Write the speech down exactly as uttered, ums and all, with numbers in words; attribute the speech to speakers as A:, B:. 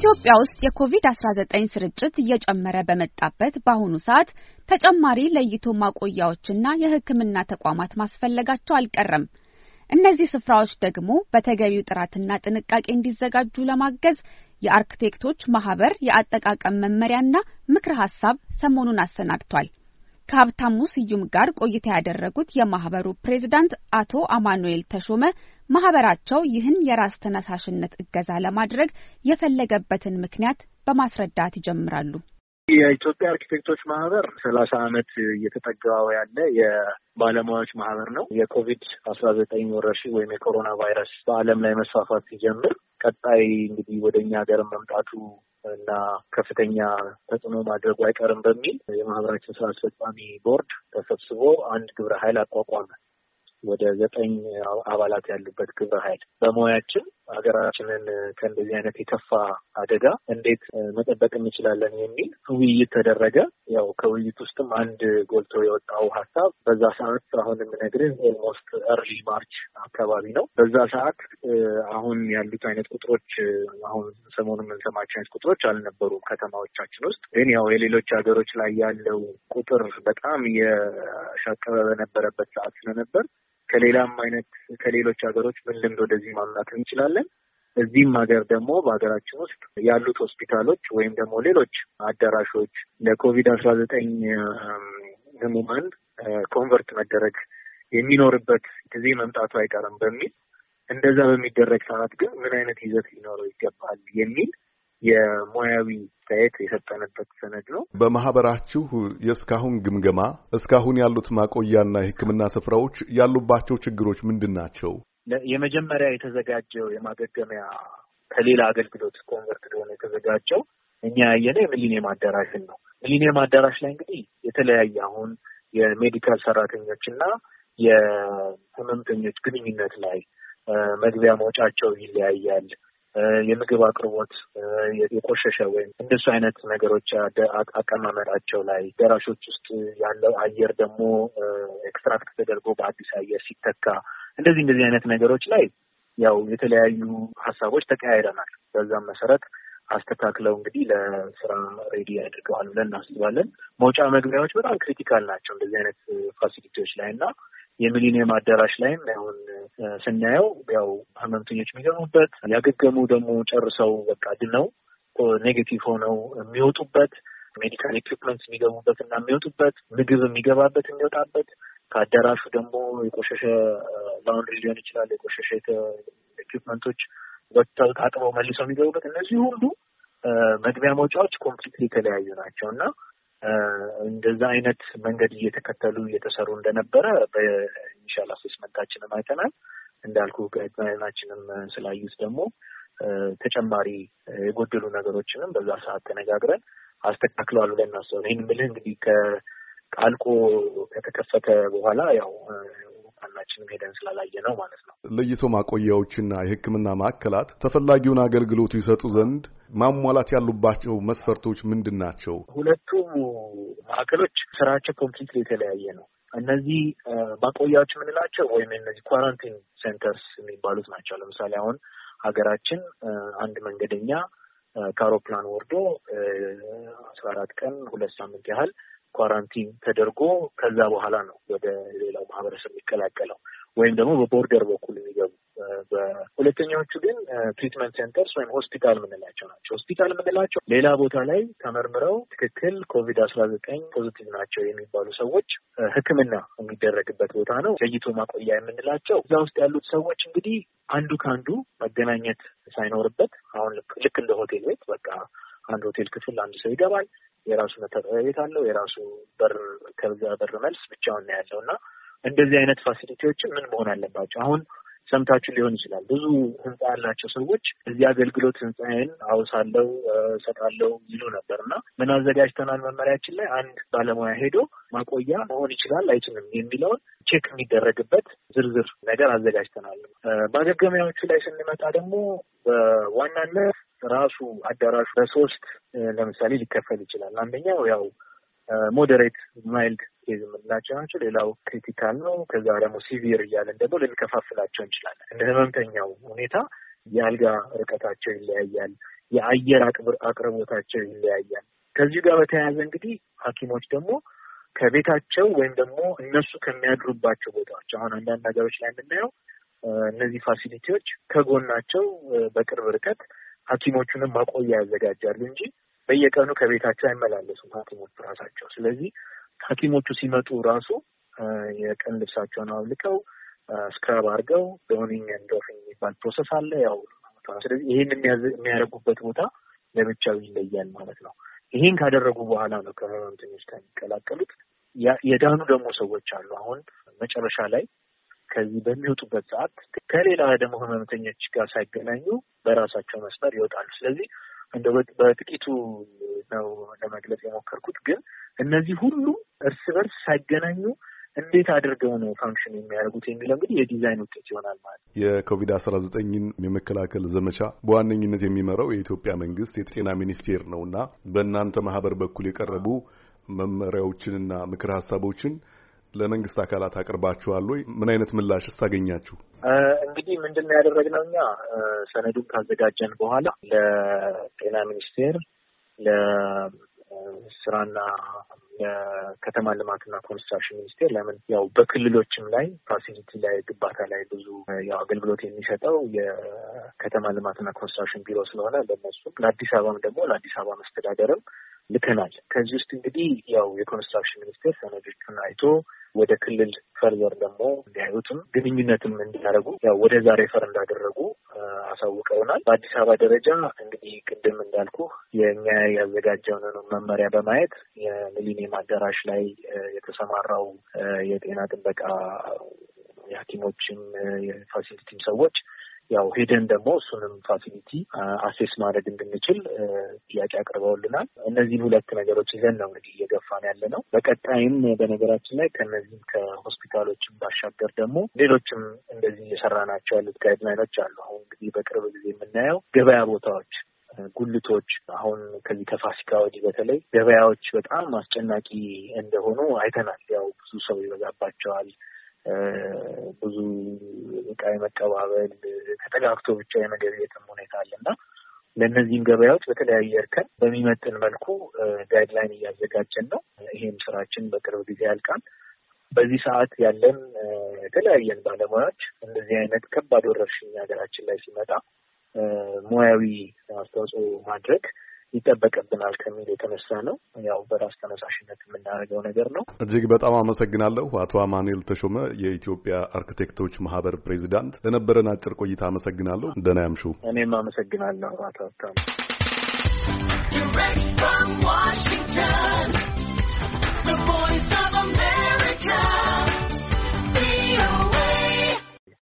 A: ኢትዮጵያ ውስጥ የኮቪድ አስራ ዘጠኝ ስርጭት እየጨመረ በመጣበት በአሁኑ ሰዓት ተጨማሪ ለይቶ ማቆያዎችና የሕክምና ተቋማት ማስፈለጋቸው አልቀረም። እነዚህ ስፍራዎች ደግሞ በተገቢው ጥራትና ጥንቃቄ እንዲዘጋጁ ለማገዝ የአርክቴክቶች ማህበር የአጠቃቀም መመሪያና ምክረ ሐሳብ ሰሞኑን አሰናድቷል። ከሀብታሙ ስዩም ጋር ቆይታ ያደረጉት የማህበሩ ፕሬዝዳንት አቶ አማኑኤል ተሾመ ማህበራቸው ይህን የራስ ተነሳሽነት እገዛ ለማድረግ የፈለገበትን ምክንያት በማስረዳት ይጀምራሉ።
B: የኢትዮጵያ አርክቴክቶች ማህበር ሰላሳ አመት እየተጠጋው ያለ የባለሙያዎች ማህበር ነው። የኮቪድ አስራ ዘጠኝ ወረርሽኝ ወይም የኮሮና ቫይረስ በዓለም ላይ መስፋፋት ሲጀምር ቀጣይ እንግዲህ ወደኛ ሀገር መምጣቱ እና ከፍተኛ ተጽዕኖ ማድረጉ አይቀርም በሚል የማህበራችን ስራ አስፈጻሚ ቦርድ ተሰብስቦ አንድ ግብረ ኃይል አቋቋመ። ወደ ዘጠኝ አባላት ያሉበት ግብረ ኃይል በሙያችን ሀገራችንን ከእንደዚህ አይነት የከፋ አደጋ እንዴት መጠበቅ እንችላለን የሚል ውይይት ተደረገ። ያው ከውይይት ውስጥም አንድ ጎልቶ የወጣው ሀሳብ በዛ ሰዓት አሁን የምነግርህ ኦልሞስት እርሊ ማርች አካባቢ ነው። በዛ ሰዓት አሁን ያሉት አይነት ቁጥሮች አሁን ሰሞኑን የምንሰማቸው አይነት ቁጥሮች አልነበሩም ከተማዎቻችን ውስጥ። ግን ያው የሌሎች ሀገሮች ላይ ያለው ቁጥር በጣም የሻቀበ በነበረበት ሰዓት ስለነበር ከሌላም አይነት ከሌሎች ሀገሮች ምን ልምድ ወደዚህ ማምጣት እንችላለን። እዚህም ሀገር ደግሞ በሀገራችን ውስጥ ያሉት ሆስፒታሎች ወይም ደግሞ ሌሎች አዳራሾች ለኮቪድ አስራ ዘጠኝ ህሙማን ኮንቨርት መደረግ የሚኖርበት ጊዜ መምጣቱ አይቀርም በሚል እንደዛ በሚደረግ ሰዓት ግን ምን አይነት ይዘት ሊኖረው ይገባል የሚል የሙያዊ አስተያየት የሰጠንበት ሰነድ ነው።
C: በማህበራችሁ የእስካሁን ግምገማ እስካሁን ያሉት ማቆያና የሕክምና ስፍራዎች ያሉባቸው ችግሮች ምንድን ናቸው?
B: የመጀመሪያ የተዘጋጀው የማገገሚያ ከሌላ አገልግሎት ኮንቨርት ሆኖ የተዘጋጀው እኛ ያየነው የሚሊኒየም አዳራሽን ነው። ሚሊኒየም አዳራሽ ላይ እንግዲህ የተለያየ አሁን የሜዲካል ሰራተኞችና የህመምተኞች ግንኙነት ላይ መግቢያ መውጫቸው ይለያያል። የምግብ አቅርቦት የቆሸሸ ወይም እንደሱ አይነት ነገሮች አቀማመጣቸው ላይ ደራሾች ውስጥ ያለው አየር ደግሞ ኤክስትራክት ተደርጎ በአዲስ አየር ሲተካ እንደዚህ እንደዚህ አይነት ነገሮች ላይ ያው የተለያዩ ሀሳቦች ተቀያይረናል። በዛም መሰረት አስተካክለው እንግዲህ ለስራ ሬዲ ያድርገዋል ብለን እናስባለን። መውጫ መግቢያዎች በጣም ክሪቲካል ናቸው እንደዚህ አይነት ፋሲሊቲዎች ላይ እና የሚሊኒየም አዳራሽ ላይም አሁን ስናየው ያው ህመምተኞች የሚገቡበት ያገገሙ ደግሞ ጨርሰው በቃ ድነው ኔጌቲቭ ሆነው የሚወጡበት ሜዲካል ኢኩዊፕመንትስ የሚገቡበት እና የሚወጡበት ምግብ የሚገባበት የሚወጣበት ከአዳራሹ ደግሞ የቆሸሸ ላውንድሪ ሊሆን ይችላል የቆሸሸ ኢኩዊፕመንቶች ወጥተው ታጥበው መልሰው የሚገቡበት እነዚህ ሁሉ መግቢያ መውጫዎች ኮምፕሊትሊ የተለያዩ ናቸው እና እንደዛ አይነት መንገድ እየተከተሉ እየተሰሩ እንደነበረ በኢኒሻል አሴስመንታችንም አይተናል። እንዳልኩ ጋይድላይናችንም ስላዩት ደግሞ ተጨማሪ የጎደሉ ነገሮችንም በዛ ሰዓት ተነጋግረን አስተካክለዋል ብለን እናስባለን። ይህን ምልህ እንግዲህ ከቃልቆ ከተከፈተ በኋላ ያው አናችንም ሄደን ስላላየ ነው ማለት ነው።
C: ለይቶ ማቆያዎችና የሕክምና ማዕከላት ተፈላጊውን አገልግሎት ይሰጡ ዘንድ ማሟላት ያሉባቸው መስፈርቶች ምንድን ናቸው?
B: ሁለቱ ማዕከሎች ስራቸው ኮምፕሊትሊ የተለያየ ነው። እነዚህ ማቆያዎች የምንላቸው ወይም እነዚህ ኳራንቲን ሴንተርስ የሚባሉት ናቸው። ለምሳሌ አሁን ሀገራችን አንድ መንገደኛ ከአውሮፕላን ወርዶ አስራ አራት ቀን ሁለት ሳምንት ያህል ኳራንቲን ተደርጎ ከዛ በኋላ ነው ወደ ሌላው ማህበረሰብ የሚቀላቀለው ወይም ደግሞ በቦርደር በኩል የሚገቡ። በሁለተኛዎቹ ግን ትሪትመንት ሴንተርስ ወይም ሆስፒታል የምንላቸው ናቸው። ሆስፒታል የምንላቸው ሌላ ቦታ ላይ ተመርምረው ትክክል ኮቪድ አስራ ዘጠኝ ፖዚቲቭ ናቸው የሚባሉ ሰዎች ሕክምና የሚደረግበት ቦታ ነው። ለይቶ ማቆያ የምንላቸው እዛ ውስጥ ያሉት ሰዎች እንግዲህ አንዱ ከአንዱ መገናኘት ሳይኖርበት አሁን ልክ እንደ ሆቴል ቤት በቃ አንድ ሆቴል ክፍል አንድ ሰው ይገባል። የራሱ መታጠቢያ ቤት አለው። የራሱ በር ከዛ በር መልስ ብቻውን ነው ያለው እና እንደዚህ አይነት ፋሲሊቲዎችን ምን መሆን አለባቸው? አሁን ሰምታችሁ ሊሆን ይችላል። ብዙ ህንጻ ያላቸው ሰዎች እዚህ አገልግሎት ህንጻዬን አውሳለሁ ሰጣለሁ ይሉ ነበርና ምን አዘጋጅተናል መመሪያችን ላይ አንድ ባለሙያ ሄዶ ማቆያ መሆን ይችላል አይችልም የሚለውን ቼክ የሚደረግበት ዝርዝር ነገር አዘጋጅተናል። ማገገሚያዎቹ ላይ ስንመጣ ደግሞ በዋናነት ራሱ አዳራሹ በሶስት ለምሳሌ ሊከፈል ይችላል። አንደኛው ያው ሞዴሬት ማይልድ ኬዝ የምንላቸው ናቸው። ሌላው ክሪቲካል ነው። ከዛ ደግሞ ሲቪር እያለን ደግሞ ልንከፋፍላቸው እንችላለን። እንደ ህመምተኛው ሁኔታ የአልጋ ርቀታቸው ይለያያል፣ የአየር አቅርቦታቸው ይለያያል። ከዚህ ጋር በተያያዘ እንግዲህ ሐኪሞች ደግሞ ከቤታቸው ወይም ደግሞ እነሱ ከሚያድሩባቸው ቦታዎች አሁን አንዳንድ ሀገሮች ላይ የምናየው እነዚህ ፋሲሊቲዎች ከጎናቸው በቅርብ ርቀት ሐኪሞቹንም ማቆያ ያዘጋጃሉ እንጂ በየቀኑ ከቤታቸው አይመላለሱም ሐኪሞቹ ራሳቸው። ስለዚህ ሐኪሞቹ ሲመጡ ራሱ የቀን ልብሳቸውን አውልቀው ስክራብ አድርገው ዶኒንግ ኤንድ ዶፊንግ የሚባል ፕሮሰስ አለ። ያው ስለዚህ ይሄን የሚያደርጉበት ቦታ ለብቻው ይለያል ማለት ነው። ይሄን ካደረጉ በኋላ ነው ከህመምተኞች ጋር የሚቀላቀሉት። የዳኑ ደግሞ ሰዎች አሉ። አሁን መጨረሻ ላይ ከዚህ በሚወጡበት ሰዓት ከሌላ ደግሞ ህመምተኞች ጋር ሳይገናኙ በራሳቸው መስመር ይወጣሉ። ስለዚህ እንደው በጥቂቱ ነው ለመግለጽ የሞከርኩት። ግን እነዚህ ሁሉ እርስ በርስ ሳይገናኙ እንዴት አድርገው ነው ፋንክሽን የሚያደርጉት የሚለው እንግዲህ የዲዛይን ውጤት ይሆናል ማለት ነው።
C: የኮቪድ አስራ ዘጠኝን የመከላከል ዘመቻ በዋነኝነት የሚመራው የኢትዮጵያ መንግስት የጤና ሚኒስቴር ነውና በእናንተ ማህበር በኩል የቀረቡ መመሪያዎችንና ምክር ሀሳቦችን ለመንግስት አካላት አቅርባችኋል ወይ? ምን አይነት ምላሽ ታገኛችሁ?
B: እንግዲህ ምንድነው ያደረግነው እኛ ሰነዱን ካዘጋጀን በኋላ ለጤና ሚኒስቴር ለስራና የከተማ ልማትና ኮንስትራክሽን ሚኒስቴር ለምን ያው በክልሎችም ላይ ፋሲሊቲ ላይ ግንባታ ላይ ብዙ ያው አገልግሎት የሚሰጠው የከተማ ልማትና ኮንስትራክሽን ቢሮ ስለሆነ ለነሱ ለአዲስ አበባም ደግሞ ለአዲስ አበባ መስተዳደርም ልከናል። ከዚህ ውስጥ እንግዲህ ያው የኮንስትራክሽን ሚኒስቴር ሰነዶቹን አይቶ ወደ ክልል ፈርዘር ደግሞ እንዲያዩትም ግንኙነትም እንዲያደርጉ ያው ወደ ዛሬ ፈር እንዳደረጉ አሳውቀውናል። በአዲስ አበባ ደረጃ እንግዲህ ቅድም እንዳልኩ የኛ ያዘጋጀውን መመሪያ በማየት የሚሊኒየም አዳራሽ ላይ የተሰማራው የጤና ጥበቃ የሐኪሞችም የፋሲሊቲም ሰዎች ያው ሄደን ደግሞ እሱንም ፋሲሊቲ አሴስ ማድረግ እንድንችል ጥያቄ አቅርበውልናል። እነዚህን ሁለት ነገሮች ይዘን ነው እንግዲህ እየገፋን ያለ ነው። በቀጣይም በነገራችን ላይ ከነዚህ ከሆስፒታሎችም ባሻገር ደግሞ ሌሎችም እንደዚህ እየሰራናቸው ያሉት ጋይድላይኖች አሉ። አሁን እንግዲህ በቅርብ ጊዜ የምናየው ገበያ ቦታዎች፣ ጉልቶች አሁን ከዚህ ከፋሲካ ወዲህ በተለይ ገበያዎች በጣም አስጨናቂ እንደሆኑ አይተናል። ያው ብዙ ሰው ይበዛባቸዋል። ብዙ ዕቃ የመቀባበል ተጠጋግቶ ብቻ የመገበያየትም ሁኔታ አለና ለእነዚህም ገበያዎች በተለያየ እርከን በሚመጥን መልኩ ጋይድላይን እያዘጋጀን ነው። ይሄም ስራችን በቅርብ ጊዜ ያልቃል። በዚህ ሰዓት ያለን የተለያየን ባለሙያዎች እንደዚህ አይነት ከባድ ወረርሽኝ ሀገራችን ላይ ሲመጣ ሙያዊ አስተዋጽኦ ማድረግ ይጠበቅብናል ከሚል የተነሳ ነው። ያው በራስ ተነሳሽነት የምናደርገው ነገር ነው።
C: እጅግ በጣም አመሰግናለሁ አቶ አማኑኤል ተሾመ የኢትዮጵያ አርክቴክቶች ማህበር ፕሬዚዳንት፣ ለነበረን አጭር ቆይታ አመሰግናለሁ። ደህና ያምሹ።
B: እኔም አመሰግናለሁ አቶ